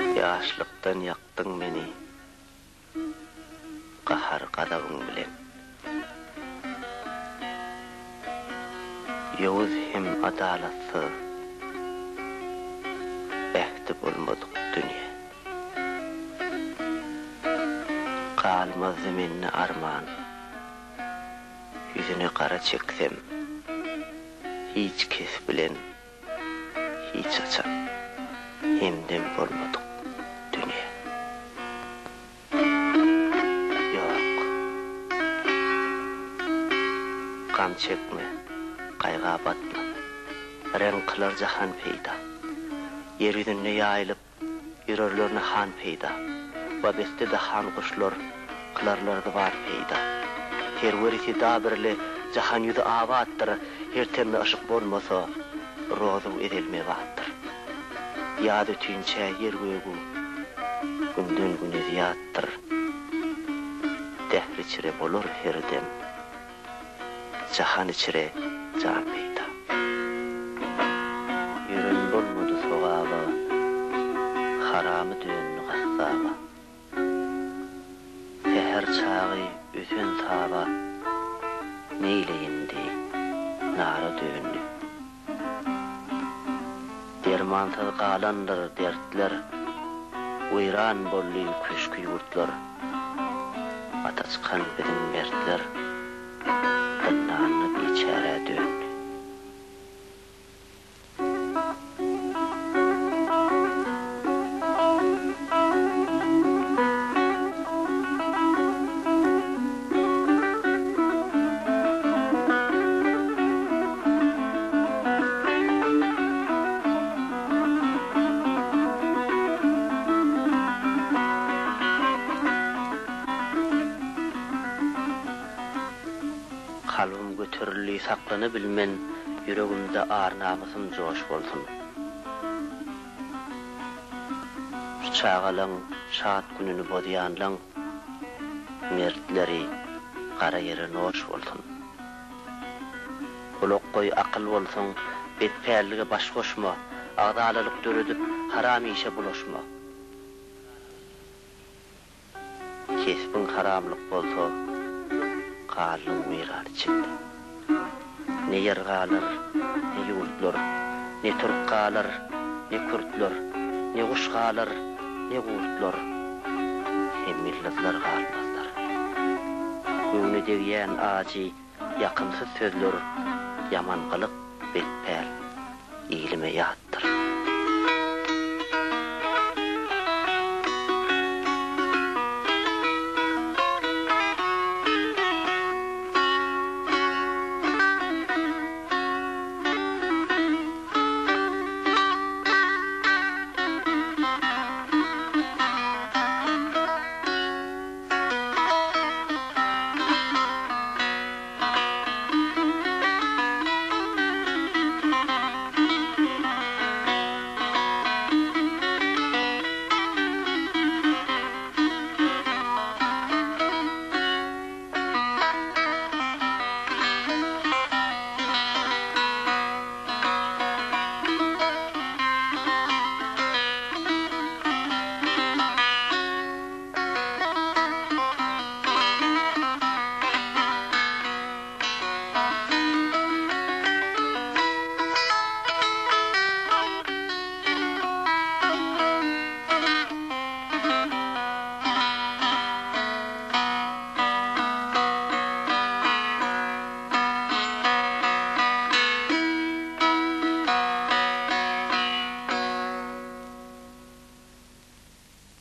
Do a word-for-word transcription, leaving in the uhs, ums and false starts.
Yaşlıktan yaktın meni, kahar gadabın bilen. Yavuz hem adalatsız, ehti bulmadık dünya. Kalmaz zeminni arman, yüzüne kara çeksem, hiç kes bilen, hiç açan, hemden bulmadık dünya. Yok, kan çekme, kayga batma, renk kılar jahan peyda. Yer yüzüne yayılıp, yürürlerine han peyda. Ve beste de han kuşlar, kılarlarda var peyda. Her verisi dabirli, jahan yüzü avattır, her temne aşık bolmasa, rozu edilme vattır. Yadı tüynçe yer göğü, günden güne ziyattır. Dehri çire bolur her dem, jahan içire can peyda. Yürün bolmadı soğağa, haramı dönünü gassaba. Seher çağı üsün saba, neyleyindi nara dönünü. Dermansız qalandır dertler, uyran bolly köşkü yurtlar. Ataçkan bizim mertler, dınlanı biçare dönünü. Kalbim götürülü saklanı bilmen, yüreğimde ağır namusum coş bolsun. Çağalan, şahat gününü bodayanlan, mertleri kara yere noş bolsun. Kulak koy akıl bolsun, betperlige baş koşma, ağdalalık dörüdüp haram işe bulaşma. Kesbin haramlık bolsa, kalın mirar içinde. Ne yer kalır, ne yurtlar, ne Türk kalır, ne Kürtler, ne kuş kalır, ne kurtlar, hem milletler kalmazlar. Göğünü devyen acı, yakımsız sözler, yaman kılık betper, iyilime yattır.